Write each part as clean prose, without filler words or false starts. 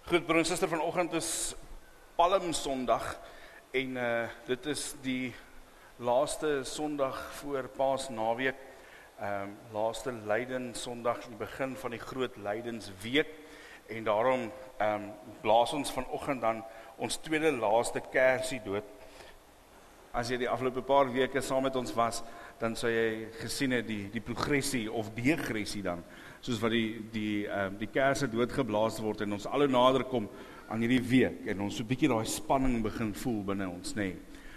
Goed, broer en suster, vanoggend is Palmsondag en dit is die laaste Sondag voor Paasnaweek, laaste Lydensondag, die begin van die groot Lydensweek, en daarom blaas ons vanoggend dan ons tweede laaste kersie dood. As jy die afgelope paar weke saam met ons was, dan sou jy gesien het die progressie of degressie dan, soos wat die kerse doodgeblaas word en ons al hoe nader kom aan hierdie week en ons so 'n bietjie daai spanning begin voel binne ons, nê.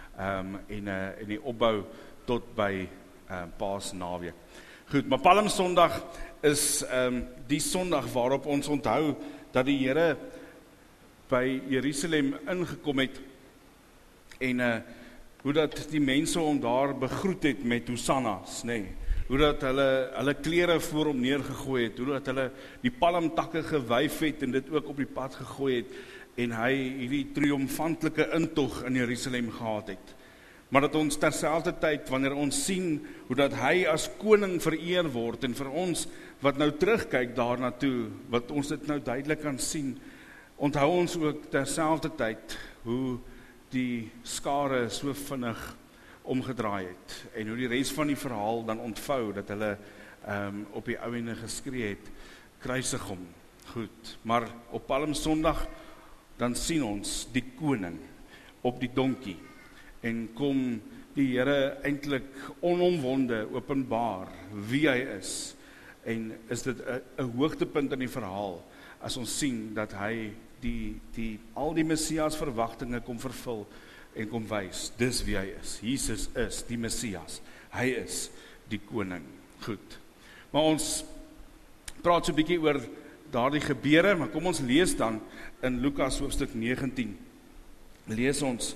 En die opbou tot by Paasnaweek. Goed, maar Palmsondag is die Sondag waarop ons onthou dat die Here by Jerusalem ingekom het en hoe dat die mense hom daar begroet het met hosannas, nê. Hoe dat hulle klere voor hom neergegooi het, hoe dat hulle die palmtakke gewyf het en dit ook op die pad gegooi het en hy hierdie triomfantelike intog in Jerusalem gehad het. Maar dat ons terselfdertyd, wanneer ons sien hoe dat hy as koning vereer word en vir ons wat nou terugkyk daarna toe, wat ons dit nou duidelik kan sien, onthou ons ook terselfdertyd hoe die skare so vinnig omgedraai het en hoe die res van die verhaal dan ontvou, dat hulle op die ou ene geskree het, kruisig hom. Goed, maar op Palmsondag dan sien ons die koning op die donkie en kom die Here eintlik onomwonde openbaar wie hy is, en is dit 'n hoogtepunt in die verhaal as ons sien dat hy al die Messias verwagtinge kom vervul en kom wys, dis wie hy is. Jesus is die Messias, hy is die koning. Goed, maar ons praat so 'n bietjie oor daardie gebeure, maar kom ons lees dan in Lukas hoofstuk 19, lees ons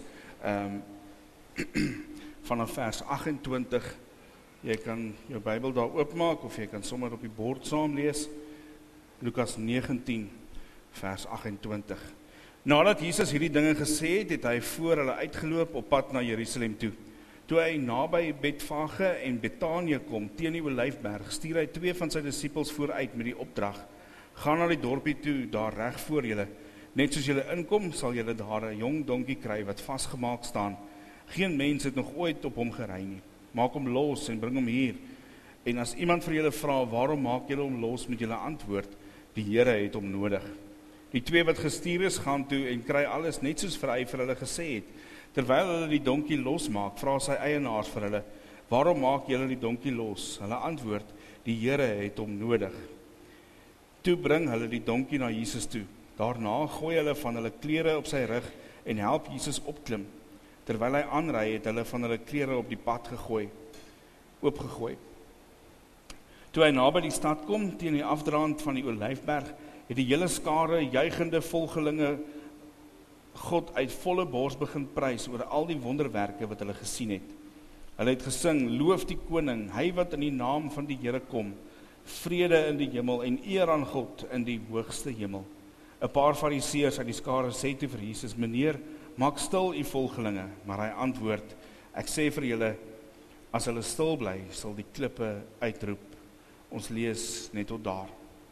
vanaf vers 28, jy kan jou Bybel daar oopmaak, of jy kan sommer op die bord saam lees, Lukas 19, vers 28. Nadat Jesus hierdie dinge gesê het, het hy voor hulle uitgeloop op pad na Jerusalem toe. Toe hy naby Betfage en Betanië kom, teen die Olyfberg, stuur hy 2 van sy disippels vooruit met die opdrag: gaan na die dorpie toe, daar reg voor julle. Net soos julle inkom, sal julle daar 'n jong donkie kry wat vasgemaak staan. Geen mens het nog ooit op hom gery nie. Maak hom los en bring hom hier. En as iemand vir julle vra, waarom maak julle hom los, met julle antwoord: die Here het hom nodig. Die 2 wat gestuur is, gaan toe en kry alles net soos hy vir hulle gesê het. Terwyl hulle die donkie losmaak, vra sy eienaars vir hulle: waarom maak julle die donkie los? Hulle antwoord: die Here het hom nodig. Toe bring hulle die donkie na Jesus toe. Daarna gooi hulle van hulle klere op sy rug en help Jesus opklim. Terwyl hy aanry, het hulle van hulle klere op die pad oopgegooi. Toe hy naby die stad kom, teen die afdraand van die Olyfberg, het die hele skare juigende volgelinge God uit volle bors begin prys oor al die wonderwerke wat hulle gesien het. Hulle het gesing: loof die koning, hy wat in die naam van die Here kom, vrede in die hemel en eer aan God in die hoogste hemel. 'n paar fariseërs uit die skare sê toe vir Jesus: meneer, maak stil u volgelinge. Maar hy antwoord: ek sê vir julle, as hulle stil bly, sal die klippe uitroep. Ons lees net tot daar.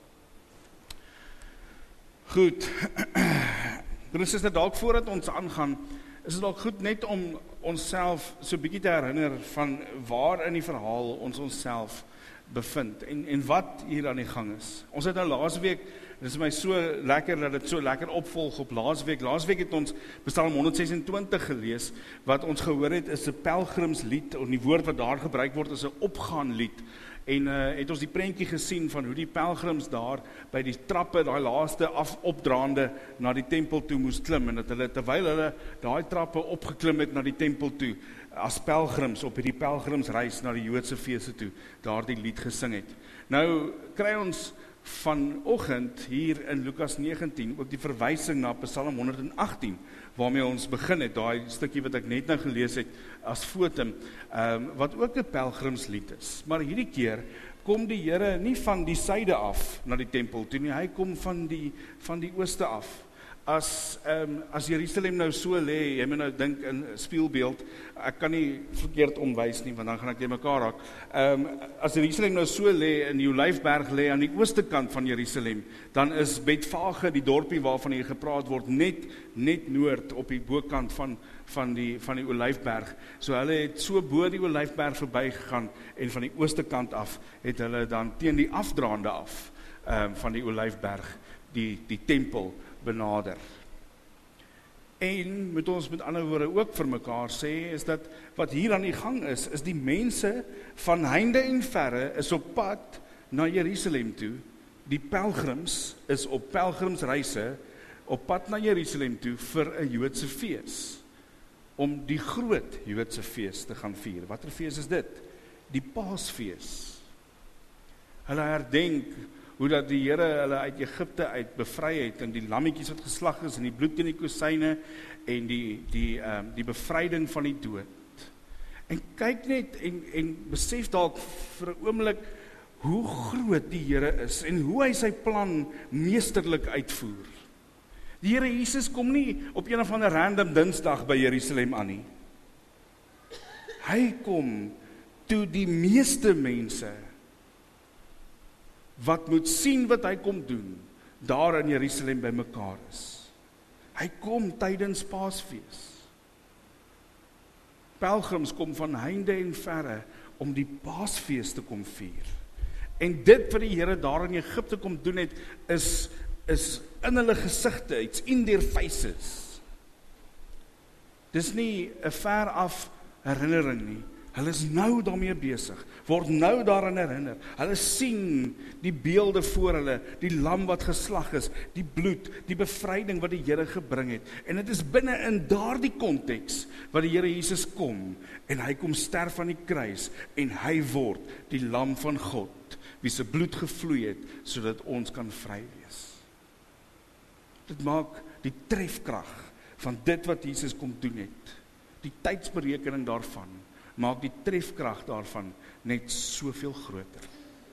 Goed, dus is dit dalk voordat ons aangaan, is dit dalk goed net om onsself so 'n bietjie te herinner van waar in die verhaal ons onsself bevind en wat hier aan die gang is. Ons het nou laasweek, dit is my so lekker dat dit so lekker opvolg op laasweek. Laasweek het ons Psalm 126 gelees, wat ons gehoor het is 'n pelgrimslied, en die woord wat daar gebruik word is 'n opgaanlied. En het ons die prentjie gesien van hoe die pelgrims daar by die trappe, daai laaste opdraande na die tempel toe moes klim, en dat hulle, terwyl hulle daai trappe opgeklim het na die tempel toe, as pelgrims op hierdie pelgrimsreis na die Joodse feeste toe, daar die lied gesing het. Nou kry ons vanoggend hier in Lukas 19 ook die verwysing na Psalm 118, waarmee ons begin het, daai stukkie wat ek net nou gelees het as fotum, wat ook 'n pelgrimslied is. Maar hierdie keer kom die Here nie van die suide af na die tempel toe nie, hy kom van die ooste af. as Jerusalem nou so lê, jy moet nou dink in 'n spieelbeeld, ek kan nie verkeerd omwys nie, want dan gaan ek jy mekaar raak. As Jerusalem nou so lê, in die Olyfberg lê aan die ooste kant van Jerusalem, dan is Betfage, die dorpie waarvan hier gepraat word, net noord op die bokant van die Olyfberg. So hulle het so bo die Olyfberg verbygegaan, en van die ooste kant af het hulle dan teen die afdraande af van die Olyfberg die tempel benader. En moet ons met ander woorde ook vir mekaar sê, is dat wat hier aan die gang is die mense van heinde en verre is op pad na Jerusalem toe. Die pelgrims is op pelgrimsreise op pad na Jerusalem toe vir 'n Joodse fees, om die groot Joodse fees te gaan vier. Watter fees is dit? Die Paasfees. Hulle herdenk hoe dat die Here hulle uit Egipte uit bevry het, en die lammetjies wat geslag is, en die bloed in die kusyne, en die bevryding van die dood. En kyk net, en besef dalk vir 'n oomblik, hoe groot die Here is, en hoe hy sy plan meesterlik uitvoer. Die Here Jesus kom nie op een of ander random Dinsdag by Jerusalem aan nie. Hy kom toe die meeste mense wat moet sien wat hy kom doen, daar in Jerusalem by mekaar is. Hy kom tydens Paasfees. Pelgrims kom van heinde en verre om die Paasfees te kom vier. En dit wat die Here daar in Egipte kom doen het, is in hulle gesigte, it's in their faces. Dis nie 'n ver af herinnering nie. Hulle is nou daarmee besig, word nou daaraan herinner. Hulle sien die beelde voor hulle, die lam wat geslag is, die bloed, die bevryding wat die Here gebring het. En dit is binne in daardie konteks wat die Here Jesus kom, en hy kom sterf aan die kruis, en hy word die lam van God, wie se bloed gevloei het, sodat ons kan vry wees. Dit maak die trefkrag van dit wat Jesus kom doen het, die tydsberekening daarvan, maak die trefkrag daarvan net soveel groter.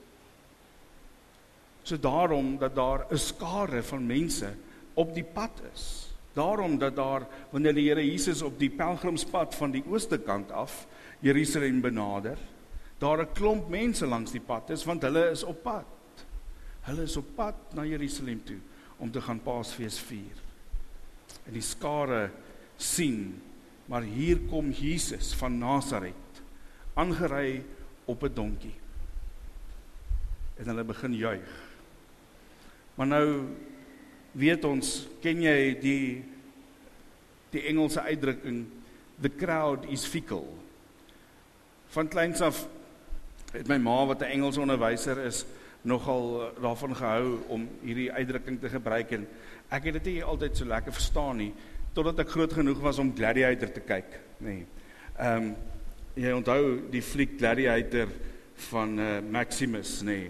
So daarom dat daar 'n skare van mense op die pad is. Daarom dat daar, wanneer die Here Jesus op die pelgrimspad van die ooste kant af Jerusalem benader, daar 'n klomp mense langs die pad is, want hulle is op pad. Hulle is op pad na Jerusalem toe om te gaan Paasfees vier. En die skare sien, maar hier kom Jesus van Nasaret, aangery op 'n donkie. En hulle begin juig. Maar nou weet ons, ken jy die Engelse uitdrukking, the crowd is fickle. Van kleins af het my ma, wat 'n Engelse onderwyser is, nogal daarvan gehou om hierdie uitdrukking te gebruik, en ek het dit nie altyd so lekker verstaan nie, totdat ek groot genoeg was om Gladiator te kyk. Nee. Jy onthou die fliek Gladiator van Maximus, nee.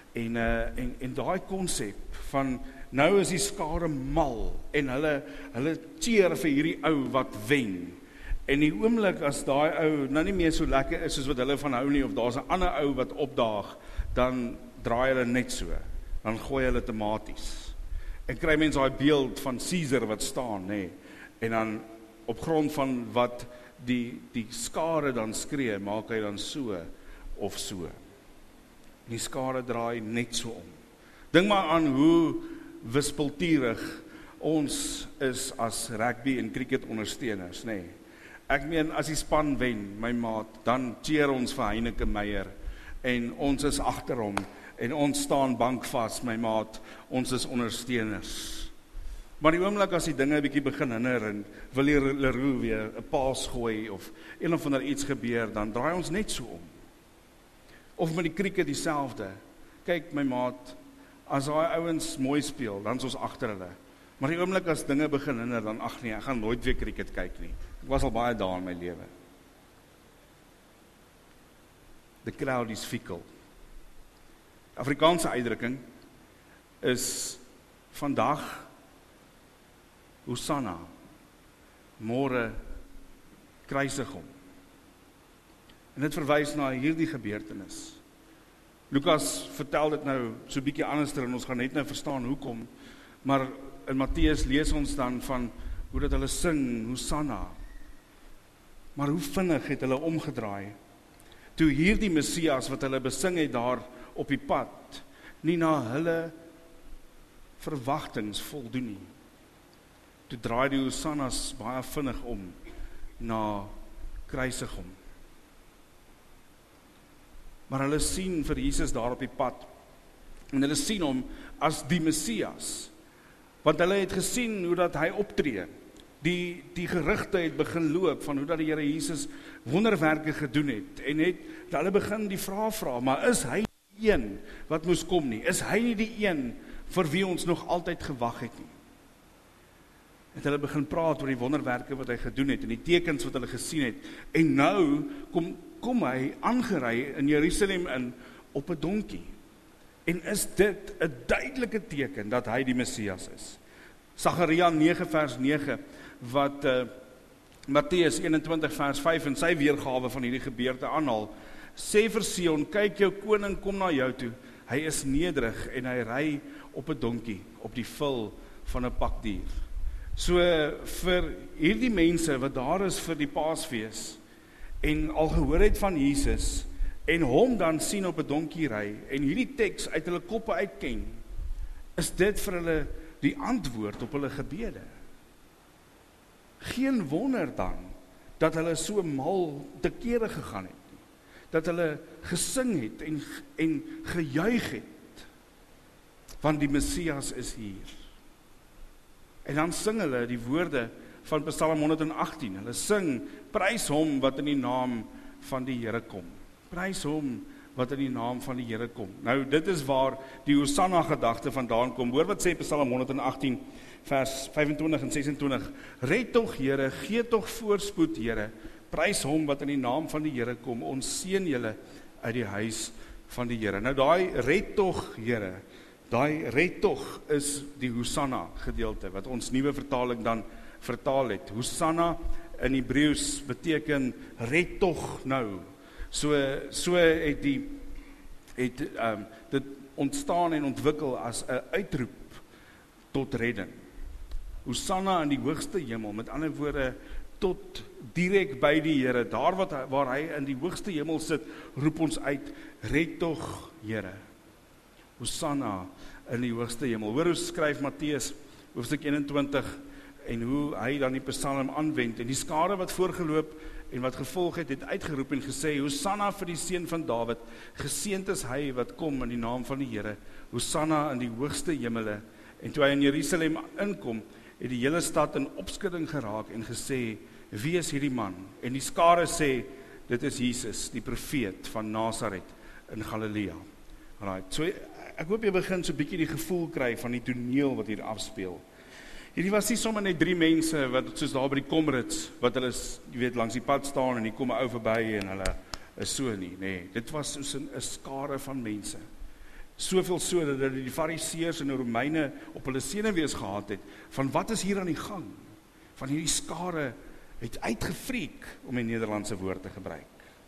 En daai konsep van nou is die skare mal, en hulle cheer vir hierdie ou wat wen. En die oomblik as daai ou nou nie meer so lekker is soos wat hulle van hou nie, of daar's 'n ander ou wat opdaag, dan draai hulle net so, dan gooi hulle tematies. En kry mens daai beeld van Caesar wat staan, nee. En dan op grond van wat die skare dan skree, maak hy dan so of so. En die skare draai net so om. Dink maar aan hoe wispelturig ons is as rugby en cricket ondersteuners, nee. Ek meen, as die span wen, my maat, dan cheer ons vir Heineke Meyer, en ons is agter hom, en ons staan bankvas, my maat, ons is ondersteuners. Maar die oomblik as die dinge 'n bietjie begin hinder, en wil die Leroux weer 'n paas gooi, of een of ander iets gebeur, dan draai ons net so om. Of met die cricket dieselfde. Kyk my maat, as daai ouens mooi speel, dan is ons agter hulle. Maar die oomblik as dinge begin hinder, dan ag nee, ek gaan nooit weer cricket kyk nie. Ek was al baie daar in my lewe. The crowd is fickle. Afrikaanse uitdrukking is vandag Hosanna, môre kruisig hom. En dit verwys na hierdie gebeurtenis. Lukas vertel dit nou so 'n bietjie anderster, en ons gaan net nou verstaan hoekom, maar in Matteus lees ons dan van hoe dat hulle sing, Hosanna. Maar hoe vinnig het hulle omgedraai, toe hierdie Messias wat hulle besing het daar op die pad, nie na hulle verwagtings voldoen nie. Toe draai die Hosannas baie vinnig om na kruisiging. Maar hulle sien vir Jesus daar op die pad, en hulle sien hom as die Messias, want hulle het gesien hoe dat hy optree. Die gerugte het begin loop van hoe dat die Here Jesus wonderwerke gedoen het, en hulle begin die vraag vra, maar is hy die een wat moes kom nie? Is hy nie die een vir wie ons nog altyd gewag het nie? Het hulle begin praat oor die wonderwerke wat hy gedoen het, en die tekens wat hulle gesien het, en nou kom hy aangery in Jerusalem in op 'n donkie. En is dit 'n duidelike teken dat hy die Messias is? Sagaria 9 vers 9, wat Matteus 21 vers 5 in sy weergawe van hierdie gebeurte aanhaal, sê vir Sion, kyk jou koning kom na jou toe, hy is nederig en hy ry op 'n donkie, op die vul van 'n pakdier. So vir hierdie mense wat daar is vir die Paasfees, en al gehoor het van Jesus, en hom dan sien op 'n donkie ry, en hierdie teks uit hulle koppe uitken, is dit vir hulle die antwoord op hulle gebede. Geen wonder dan, dat hulle so mal te kere gegaan het, dat hulle gesing het, en gejuig het, want die Messias is hier. En dan sing hulle die woorde van Psalm 118, hulle sing, prys hom wat in die naam van die Here kom. Prys hom wat in die naam van die Here kom. Nou, dit is waar die Hosanna gedagte vandaan kom. Hoor wat sê Psalm 118, vers 25 en 26. Red tog Here, gee tog voorspoed Here, prys hom wat in die naam van die Here kom, ons seën julle uit die huis van die Here. Nou, daai red tog Here, daai red tog is die Hosanna gedeelte, wat ons nuwe vertaling dan vertaal het. Hosanna in Hebreëus beteken red tog nou. So het dit ontstaan en ontwikkel as 'n uitroep tot redding. Hosanna in die hoogste hemel, met ander woorde, tot direk by die Here, daar waar hy in die hoogste hemel sit, roep ons uit, red tog Here. Hosanna in die hoogste hemel. Hoor hoe skryf Matteus, hoofstuk 21, en hoe hy dan die Psalm aanwend, en die skare wat voorgeloop en wat gevolg het uitgeroep en gesê, Hosanna vir die seun van Dawid, geseënd is hy wat kom in die naam van die Here, Hosanna in die hoogste hemele. En toe hy in Jerusalem inkom, het die hele stad in opskudding geraak en gesê, wie is hierdie man? En die skare sê, dit is Jesus, die profeet van Nasaret in Galilea. Alright, so ek hoop jy begin so 'n bietjie die gevoel kry van die toneel wat hier afspeel. Hierdie was nie sommer net 3 mense wat soos daar by die Komrits, wat hulle, jy weet, langs die pad staan en hier kom 'n ou verby en hulle is so nie, nee, dit was soos 'n skare van mense. Soveel so dat die Fariseërs en die Romeine op hulle senuwees gehad het, van wat is hier aan die gang? Van hierdie skare het uitgefriek, om die Nederlandse woord te gebruik.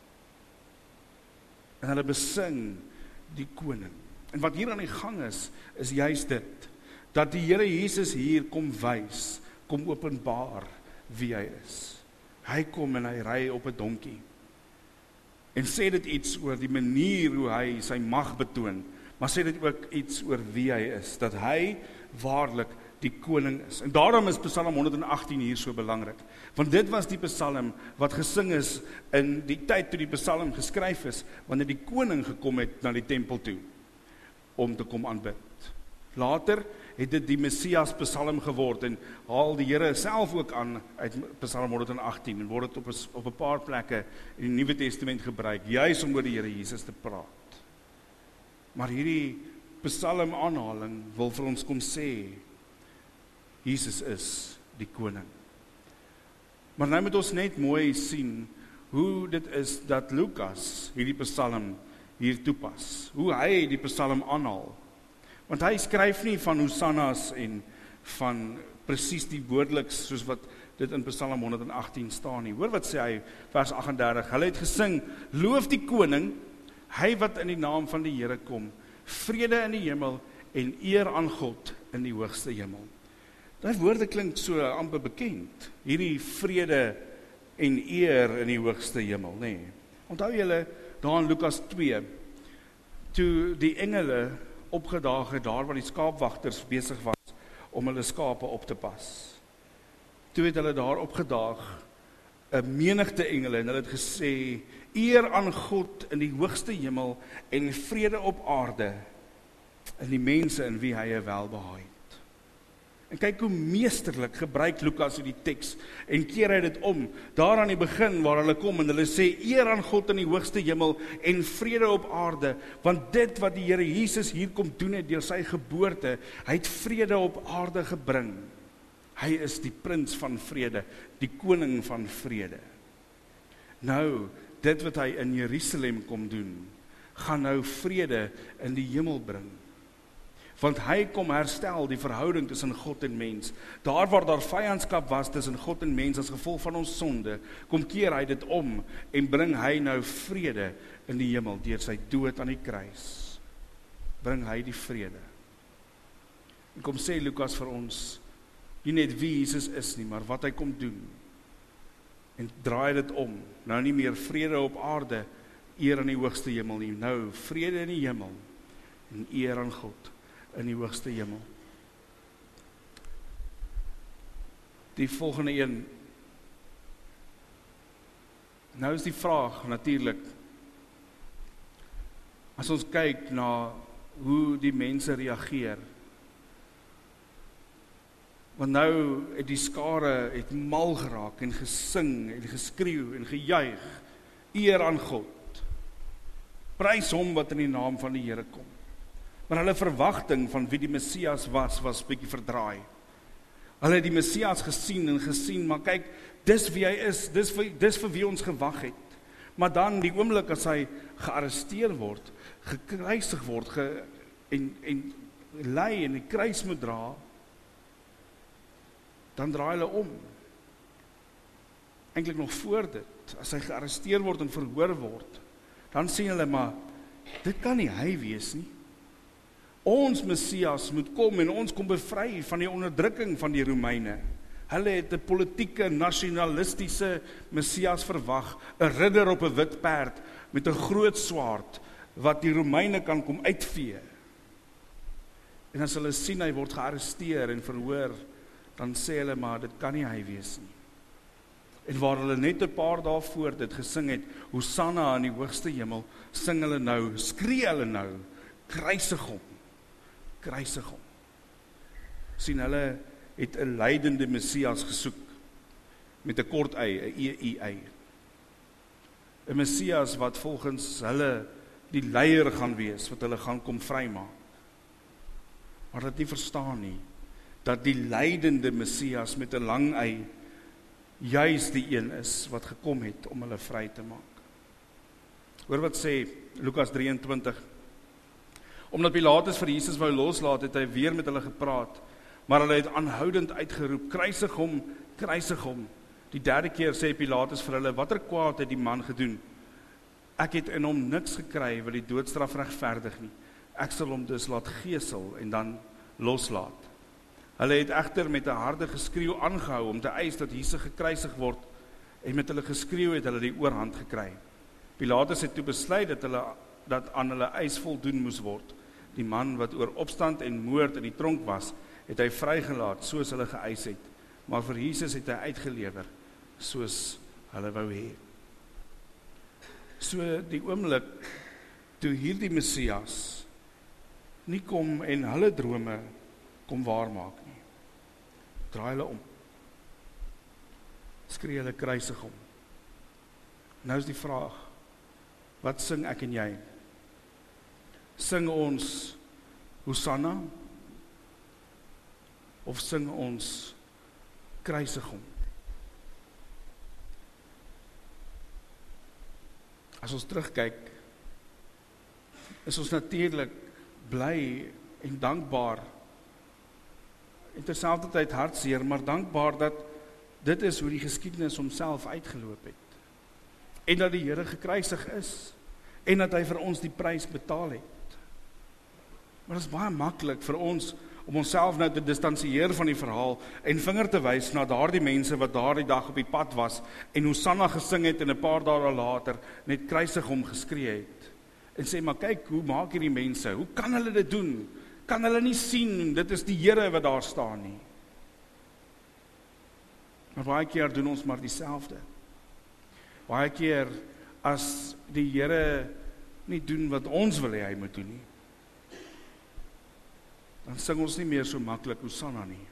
En hulle besing die koning. En wat hier aan die gang is juist dit, dat die Here Jesus hier kom wys, kom openbaar wie hy is. Hy kom en hy ry op 'n donkie. En sê dit iets oor die manier hoe hy sy mag betoon, maar sê dit ook iets oor wie hy is, dat hy waarlik die koning is. En daarom is Psalm 118 hier so belangrik, want dit was die psalm wat gesing is in die tyd toe die psalm geskryf is, wanneer die koning gekom het na die tempel toe, om te kom aanbid. Later het dit die Messias psalm geword, en haal die Here self ook aan uit Psalm 118, en word dit op 'n paar plekke in die Nuwe Testament gebruik, juis om oor die Here Jesus te praat. Maar hierdie psalm aanhaling wil vir ons kom sê, Jesus is die koning. Maar nou moet ons net mooi sien, hoe dit is dat Lukas hierdie psalm hier toepas, hoe hy die psalm aanhaal. Want hy skryf nie van Hosannas en van presies die woordeliks soos wat dit in Psalm 118 staan nie. Hoor wat sê hy, vers 38, hulle het gesing, loof die koning, hy wat in die naam van die Here kom, vrede in die hemel en eer aan God in die hoogste hemel. Daai woorde klink so amper bekend. Hierdie vrede en eer in die hoogste hemel, nê. Onthou julle daar in Lukas 2, toe die engele opgedaag het daar waar die skaapwagters besig was om hulle skape op te pas. Toe het hulle daar opgedaag, 'n menigte engele, en hulle het gesê, eer aan God in die hoogste hemel en vrede op aarde in die mense in wie hy 'n welbehae het. En kyk hoe meesterlik gebruik Lukas hierdie teks en keer hy dit om, daar aan die begin waar hulle kom en hulle sê, eer aan God in die hoogste hemel en vrede op aarde, want dit wat die Here Jesus hier kom doen het deur sy geboorte, hy het vrede op aarde gebring. Hy is die prins van vrede, die koning van vrede. Nou, dit wat hy in Jerusalem kom doen, gaan nou vrede in die hemel bring. Want hy kom herstel die verhouding tussen God en mens. Daar waar daar vyandskap was tussen God en mens as gevolg van ons sonde, kom keer hy dit om en bring hy nou vrede in die hemel deur sy dood aan die kruis. Bring hy die vrede. En kom sê Lukas vir ons, nie net wie Jesus is nie, maar wat hy kom doen. En draai dit om. Nou nie meer vrede op aarde, eer in die hoogste hemel nie. Nou vrede in die hemel en eer aan God in die hoogste hemel. Die volgende een. Nou is die vraag natuurlik, as ons kyk na hoe die mense reageer, want nou het die skare het mal geraak en gesing en geskreeu en gejuig, eer aan God, prys hom wat in die naam van die Here kom. Maar hulle verwagting van wie die Messias was bietjie verdraai. Hulle het die Messias gesien, maar kyk, dis wie hy is, dis vir wie ons gewag het. Maar dan die oomblik as hy gearresteer word, gekruisig word, en ly en die kruis moet dra, dan draai hulle om. Eintlik nog voor dit, as hy gearresteer word en verhoor word, dan sê hulle, maar dit kan nie hy wees nie. Ons Messias moet kom en ons kom bevry van die onderdrukking van die Romeine. Hulle het 'n politieke, nasionalistiese Messias verwag, 'n ridder op 'n wit perd met 'n groot swaard wat die Romeine kan kom uitvee. En as hulle sien hy word gearresteer en verhoor, dan sê hulle maar dit kan nie hy wees nie. En waar hulle net 'n paar dae voor dit gesing het, Hosanna in die hoogste hemel, sing hulle nou, skree hulle nou, kruisig hom. Kruisig hom. Sien, hulle het 'n lydende Messias gesoek met 'n kort y, 'n EY. 'n Messias wat volgens hulle die leier gaan wees, wat hulle gaan kom vrymaak. Maar dat nie verstaan nie, dat die lydende Messias met 'n lang y juis die een is wat gekom het om hulle vry te maak. Hoor wat sê Lukas 23. Omdat Pilatus vir Jesus wou loslaat, het hy weer met hulle gepraat, maar hulle het aanhoudend uitgeroep, kruisig hom, kruisig hom. Die derde keer sê Pilatus vir hulle, watter kwaad het die man gedoen? Ek het in hom niks gekry wat die doodstraf regverdig nie. Ek sal hom dus laat gesel en dan loslaat. Hulle het egter met 'n harde geskreeu aangehou om te eis dat Jesus gekruisig word, en met hulle geskreeu het hulle die oorhand gekry. Pilatus het toe besluit dat aan hulle eis voldoen moes word. Die man wat oor opstand en moord in die tronk was, het hy vrygelaat soos hulle geëis het, maar vir Jesus het hy uitgelewer soos hulle wou hê. So die oomblik toe hierdie Messias nie kom en hulle drome kom waarmaak nie, draai hulle om, skree hulle kruisig hom. Nou is die vraag, wat sing ek en jy? Sing ons Hosanna of sing ons kruisig hom? As ons terugkyk, is ons natuurlik bly en dankbaar en terselfdertyd hartseer, maar dankbaar dat dit is hoe die geskiedenis homself uitgeloop het. En dat die Here gekruisig is en dat hy vir ons die prys betaal het. Maar dit is baie maklik vir ons om onsself nou te distansieer van die verhaal en vinger te wys na daardie mense wat daardie dag op die pad was en Hosanna gesing het en 'n paar dae later net kruisig hom geskree het. En sê, maar kyk, hoe maak hierdie mense? Hoe kan hulle dit doen? Kan hulle nie sien, dit is die Here wat daar staan nie? Maar baie keer doen ons maar dieselfde. Baie keer as die Here nie doen wat ons wil hê hy moet doen nie, dan sing ons nie meer so maklik Hosanna nie.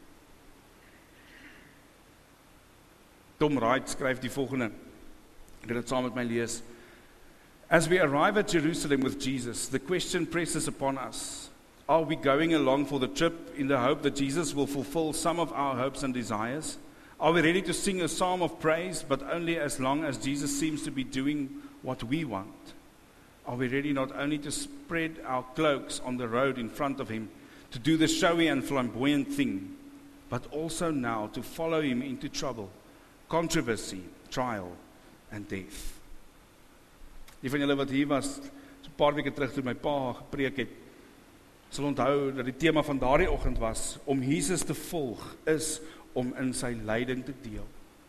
Tom Wright skryf die volgende, ek gaan dit saam met my lees. As we arrive at Jerusalem with Jesus, the question presses upon us, are we going along for the trip in the hope that Jesus will fulfill some of our hopes and desires? Are we ready to sing a psalm of praise, but only as long as Jesus seems to be doing what we want? Are we ready not only to spread our cloaks on the road in front of him, to do the showy and flamboyant thing, but also now to follow him into trouble, controversy, trial, and death? Die van julle wat hier was, so 'n paar weke terug toe my pa gepreek het, sal onthou dat die tema van daardie oggend was, om Jesus te volg, is om in sy lyding te deel.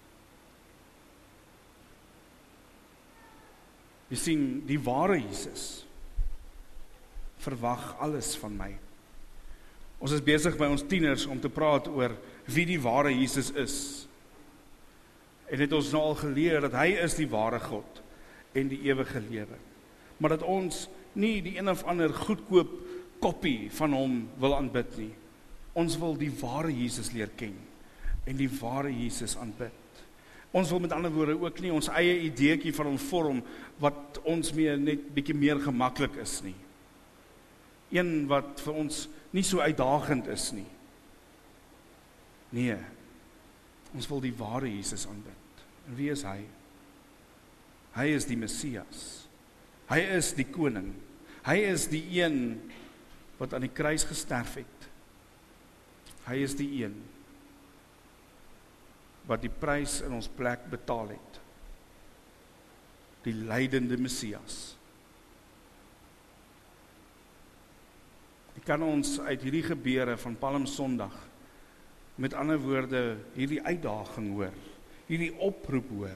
Jy sien, die ware Jesus verwag alles van my. Ons is besig by ons tieners om te praat oor wie die ware Jesus is. En het ons nou al geleer dat hy is die ware God en die ewige lewe. Maar dat ons nie die een of ander goedkoop kopie van hom wil aanbid nie. Ons wil die ware Jesus leer ken en die ware Jesus aanbid. Ons wil met ander woorde ook nie ons eie ideetjie van hom vorm wat ons mee net bietjie meer gemaklik is nie. Een wat vir ons nie so uitdagend is nie. Nee, ons wil die ware Jesus aanbid. En wie is hy? Hy is die Messias. Hy is die koning. Hy is die een wat aan die kruis gesterf het. Hy is die een wat die prys in ons plek betaal het. Die lydende Messias. Ek kan ons uit hierdie gebeure van Palm Sondag, met ander woorde, hierdie uitdaging hoor, hierdie oproep hoor,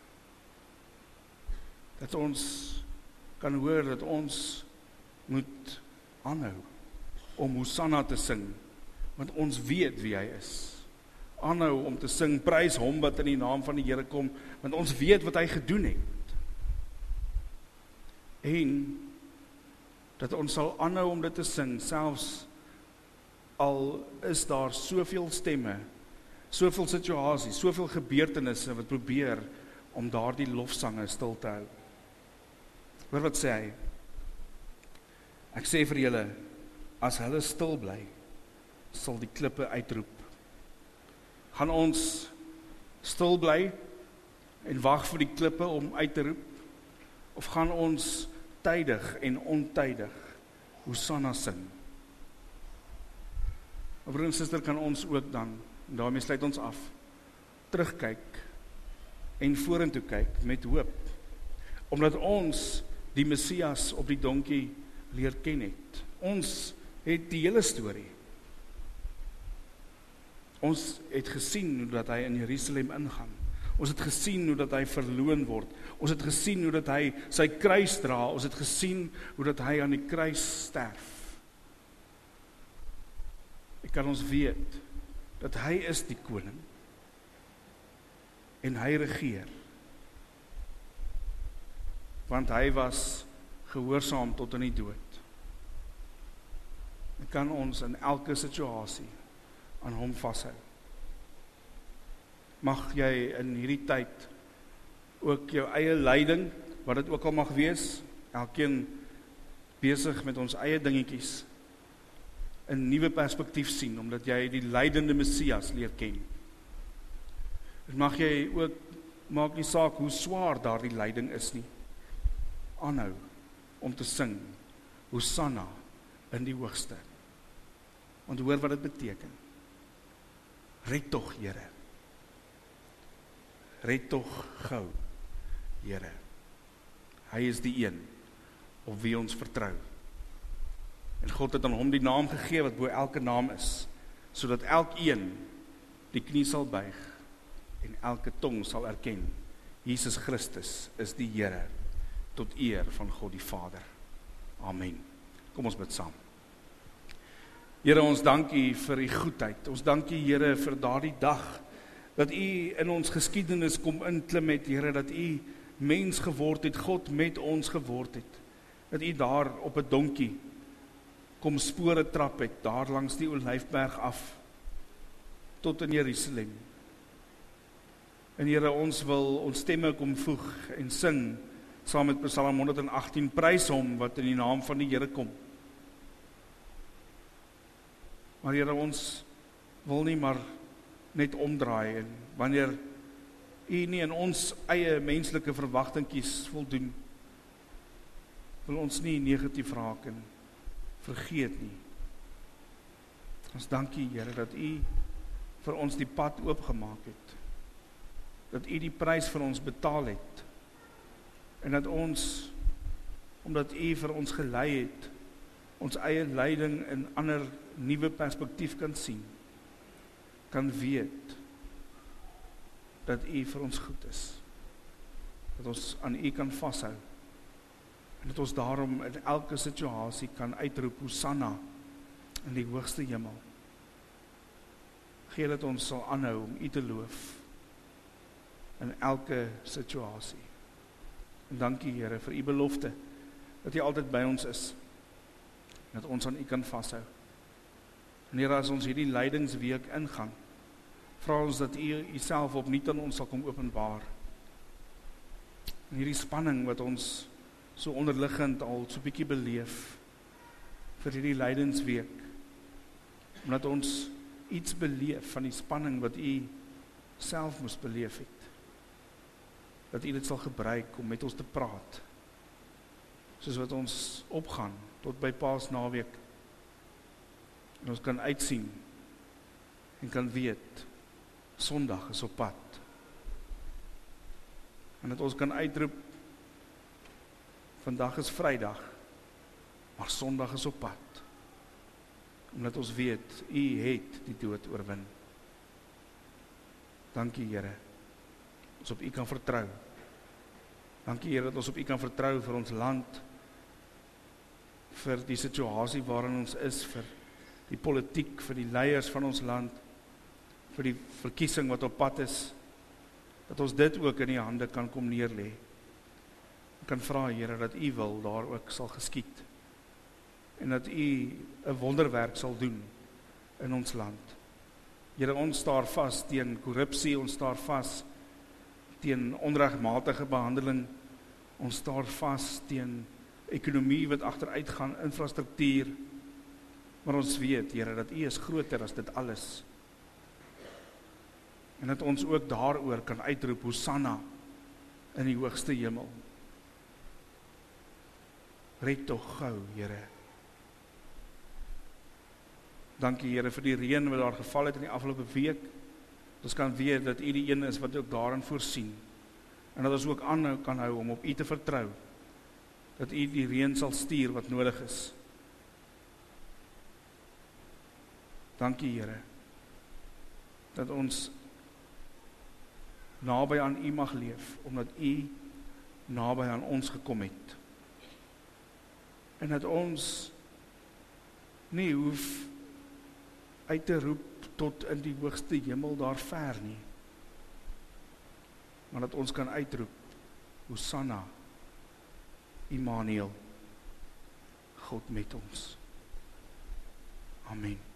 dat ons kan hoor dat ons moet aanhou om Hosanna te sing, want ons weet wie hy is. Aanhou om te sing, prys hom wat in die naam van die Here kom, want ons weet wat hy gedoen het. En dat ons sal aanhou om dit te sing, selfs al is daar soveel stemme, soveel situasies, soveel gebeurtenisse wat probeer om daardie lofsange stil te hou. Hoor wat sê hy? Ek sê vir julle, as hulle stil bly, sal die klippe uitroep. Gaan ons stil bly en wag vir die klippe om uit te roep? Of gaan ons tydig en ontydig Hosanna sing? Broer en suster, kan ons ook dan, en daarmee sluit ons af, terugkyk en vorentoe kyk met hoop, omdat ons die Messias op die donkie leer ken het. Ons het die hele storie. Ons het gesien hoe dat hy in Jerusalem ingaan. Ons het gesien hoe dat hy verloon word. Ons het gesien hoe dat hy sy kruis dra. Ons het gesien hoe dat hy aan die kruis sterf. Ek kan ons weet dat hy is die koning en hy regeer. Want hy was gehoorsaam tot in die dood. Ek kan ons in elke situasie aan hom vashou. Mag jy in hierdie tyd ook jou eie lyding, wat dit ook al mag wees, elkeen besig met ons eie dingetjies, 'n nuwe perspektief sien, omdat jy die lydende Messias leer ken. En mag jy ook, maak nie saak hoe swaar daardie lyding is nie, aanhou om te sing, Hosanna in die hoogste. Want hoor wat dit beteken. Red tog, Here. Red tog gou, Here. Hy is die een op wie ons vertrou. En God het aan hom die naam gegee wat bo elke naam is, sodat elkeen die knie sal buig en elke tong sal erken, Jesus Christus is die Here, tot eer van God die Vader. Amen. Kom ons bid saam. Here, ons dank U vir U goedheid. Ons dank U, Here, vir daardie dag, dat U in ons geskiedenis kom inklim het, Here, dat U mens geword het, God met ons geword het, dat U daar op 'n donkie kom spore trap het, daar langs die Olyfberg af, tot in Jerusalem. En Here, ons wil ons stemme kom voeg en sing, saam met Psalm 118, prys hom wat in die naam van die Here kom. Maar Here, ons wil nie maar net omdraai, en wanneer U nie in ons eie menslike verwagtingkies voldoen, wil ons nie negatief raak en vergeet nie. Ons dank U, Here, dat U vir ons die pad oopgemaak het, dat U die prys vir ons betaal het, en dat ons, omdat U vir ons gelei het, ons eie lyding in ander nuwe perspektief kan sien, kan weet, dat U vir ons goed is, dat ons aan U kan vashou, en dat ons daarom in elke situasie kan uitroep, Hosanna, in die hoogste hemel. Gee dat ons sal aanhou om U te loof, in elke situasie. En dankie, Here, vir U belofte, dat U altyd by ons is, en dat ons aan U kan vashou. En Here, as ons hierdie lydingsweek ingaan, vra ons dat U Uself opnuut aan ons sal kom openbaar. En hierdie spanning wat ons so onderliggend al so bietjie beleef, vir hierdie lydingsweek, omdat ons iets beleef van die spanning wat U self moes beleef het, dat U dit sal gebruik om met ons te praat, soos wat ons opgaan, tot by Paasnaweek, en ons kan uitsien, en kan weet, Sondag is op pad, en dat ons kan uitroep, vandag is Vrydag, maar Sondag is op pad, omdat ons weet, U het die dood oorwin. Dankie, Here, ons op U kan vertrou. Dankie, Here, dat ons op U kan vertrou vir ons land, vir die situasie waarin ons is, vir die politiek, vir die leiers van ons land, vir die verkiesing wat op pad is, dat ons dit ook in U hande kan kom neerlê. Ek kan vra, Here, dat U wil daar ook sal geskied, en dat U 'n wonderwerk sal doen in ons land. Here, ons staar vas teen korrupsie, ons staar vas teen onregmatige behandeling, ons staar vas teen ekonomie wat agteruit gaan, infrastruktuur, maar ons weet, Here, dat U is groter as dit alles, en dat ons ook daaroor kan uitroep, Hosanna, in die hoogste hemel. Red tog gou, Here. Dankie, Here, vir die reën wat daar geval het in die afgelope week. Ons kan weet dat U die een is wat ook daarin voorsien, en dat ons ook aanhou kan hou om op U te vertrou, dat U die reën sal stuur wat nodig is. Dankie, Here, dat ons naby aan U mag leef, omdat U naby aan ons gekom het. En dat ons nie hoef uit te roep tot in die hoogste hemel daar ver nie, maar dat ons kan uitroep, Hosanna, Immanuel, God met ons. Amen.